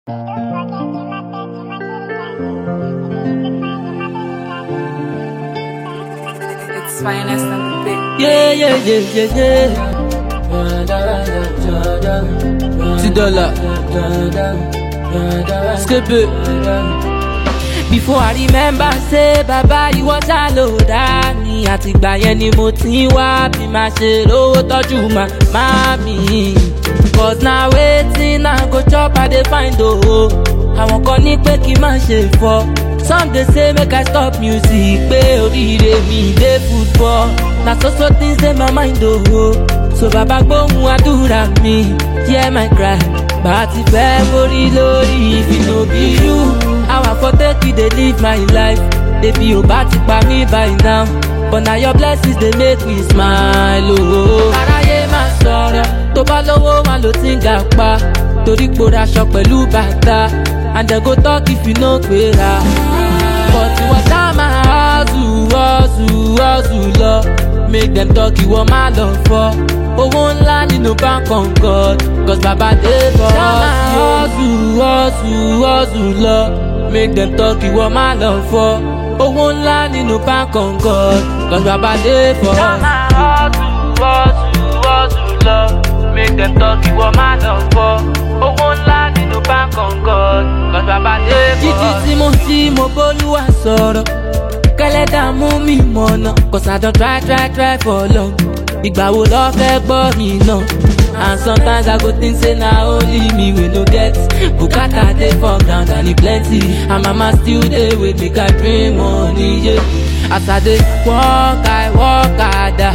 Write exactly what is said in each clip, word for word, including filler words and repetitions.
It's finest and the big. Yeah, yeah, yeah, yeah, yeah. Two dollar. Skip it. Before I remember, say, Baba, you was a load at me. Àtìgbà yẹn ni mo ti ń wá bí máa ṣe lówó tọ́jú màmí. Cause now waiting, I go chop, I dey find oh. Àwọn kan ní pé kí n má ṣe fọ́. Some dey say make I stop music, pé oríire mi dey football. Na so so things dey my mind oh. So bàbá gbóhùn àdúrà mi, hear my cry. Bá ti fẹ́ borí lórí, if it no be you, how I for take you dey live my life. Baby, ò bá ti pa mí by now, but na your blessings dey make me smile oh. Aráyé máa sọ̀rọ̀, tó bá lówó wọn ló ti ń gà pa. Torí pò raṣọ pẹ̀lú bàtà, and they go talk if you no gbéra. But ìwọ ṣá máa hustle, hustle, hustle lọ. Make them talk ìwọ má lọ fọ́. Owó ńlá nínú bank on God, cause baba dey for us. Ṣá máa hustle, hustle, hustle lọ. Make them talk ìwọ má lọ fọ́. Owó ńlá nínú bank on God, cause baba dey for us. Ṣá máa hustle, hustle, hustle lọ. Make them talk ìwọ má lọ fọ́. Owó ńlá nínú bank on God, cause baba dey for us. Jíjí tí mo tí mo bólúwa sọ̀rọ̀, kẹ́lẹ́dà mú mi mọ̀nà. Cause I don try try try for long. Ìgbà wo lọ fẹ́ gbọ́ mi náà? And sometimes I go think say na only me we no get. Bùkátà dey for ground and e plenty, and mama still dey wait make I bring money, yeah. As I dey work, I work harder.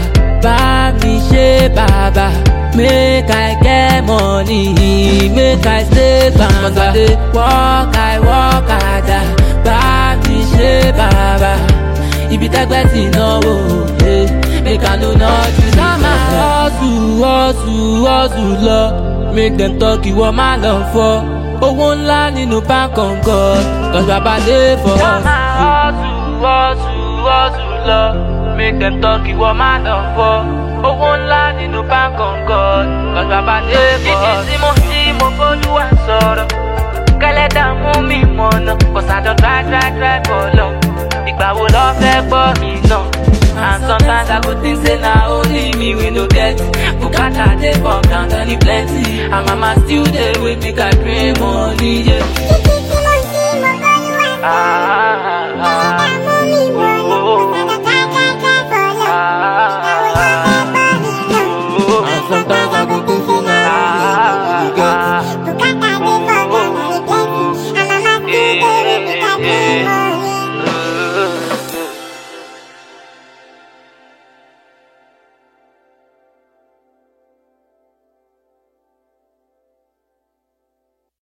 Bá mi ṣe bàbá, make I get money, make I stay gbàngbà. Cause I dey work, I work harder. Bá mi ṣe bàbá, ibi tẹ́gbẹ́ ti náwó, eh. Make I know not you Sama hustle, hustle, hustle lọ. Make them talk ìwọ má lọ fọ́. Owó ńlá nínú bank on God, cause baba dey for us. Sama hustle, hustle, hustle lọ. Make them talk ìwọ má lọ fọ́. Owó ńlá nínú bank on God, cause baba dey for us. Jíjí tí mo tí mo bólúwa sọ̀rọ̀, kẹ́lẹ́dà mú mi mọ̀nà. Cause I don try try try for long. Ìgbà wo lọ fẹ́ gbọ́ mi náà? And sometimes I go think say na only me we no get. Bùkátà dey for ground and e plenty, and mama still dey wait make I bring money, yeah.